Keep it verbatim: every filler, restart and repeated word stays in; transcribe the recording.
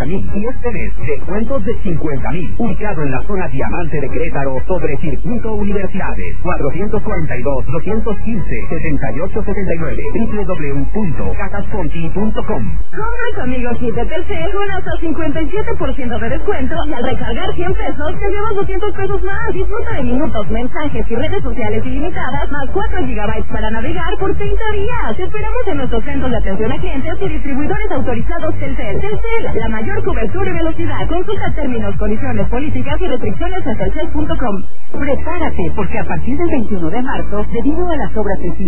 cuarenta mil. Y este mes, descuentos de cincuenta mil. Ubicado en la zona Diamante de Querétaro, sobre Circuito Universidades. cuatrocientos cuarenta y dos, doscientos quince, setenta y ocho setenta y nueve. doble u doble u doble u punto casas conti punto com. Compra conmigo kit de Telcel con hasta cincuenta y siete por ciento de descuento y al recargar cien pesos te llevas doscientos pesos más. Disfruta de minutos, mensajes y redes sociales ilimitadas más cuatro gigabytes para navegar por treinta días. Te esperamos en nuestros centros de atención a clientes y distribuidores autorizados Telcel. Telcel, la mayor cobertura y velocidad. Consulta términos, condiciones, políticas y restricciones en telcel punto com. Prepárate, porque a partir del veintiuno de marzo, debido a las obras en